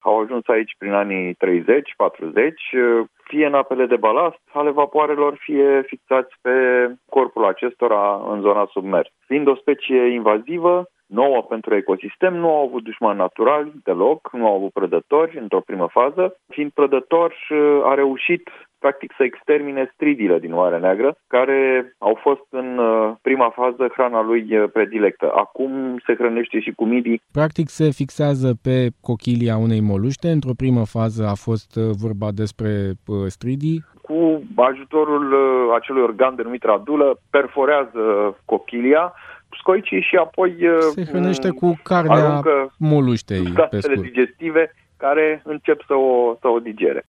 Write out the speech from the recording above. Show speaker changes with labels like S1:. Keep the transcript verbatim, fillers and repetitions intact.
S1: au ajuns aici prin anii treizeci patruzeci, fie în apele de balast ale vapoarelor, fie fixați pe corpul acestora în zona submersă. Fiind o specie invazivă, nouă pentru ecosistem, nu au avut dușmani naturali deloc, nu au avut prădători într-o primă fază. Fiind prădător, a reușit practic să extermine stridile din Oarea Neagră, care au fost în prima fază hrana lui predilectă. Acum se hrănește și cu midii.
S2: Practic se fixează pe cochilia unei moluște. Într-o primă fază a fost vorba despre stridii.
S1: Cu ajutorul acelui organ denumit radulă, perforează cochilia scoicii și apoi
S2: se hrănește cu carnea moluștei, pe scurt,
S1: digestive care încep să o, să o digere.